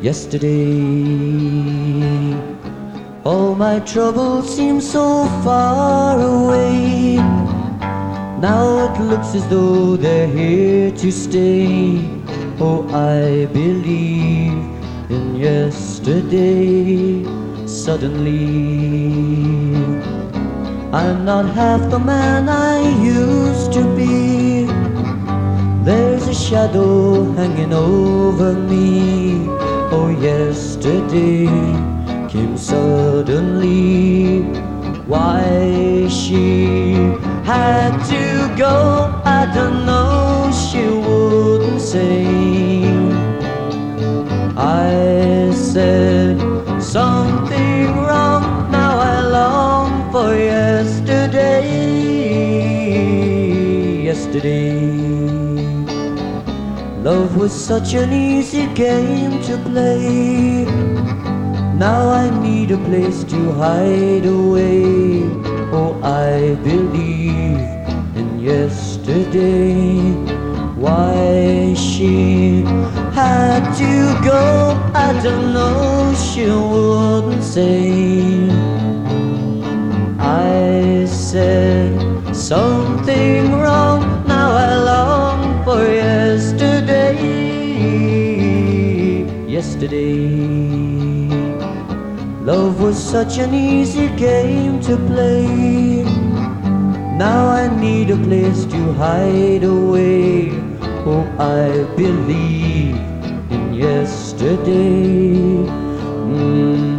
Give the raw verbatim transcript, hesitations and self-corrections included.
yesterday. All my troubles seem so far away. Now it looks as though they're here to stay. Oh, I believe in yesterday. Suddenly, I'm not half the man I used to be. There's a shadow hanging over me. Oh, yesterday came suddenly. Why she had to go, I don't know, she wouldn't say. I said something wrong, now I long for yesterday. Yesterday, love was such an easy game to play. Now I need a place to hide away. Oh, I believe in yesterday. Why she had to go, I don't know, she wouldn't say. I said something wrong, now I long for yesterday. Yesterday, love was such an easy game to play. Now I need a place to hide away. Oh, I believe in yesterday. Mm.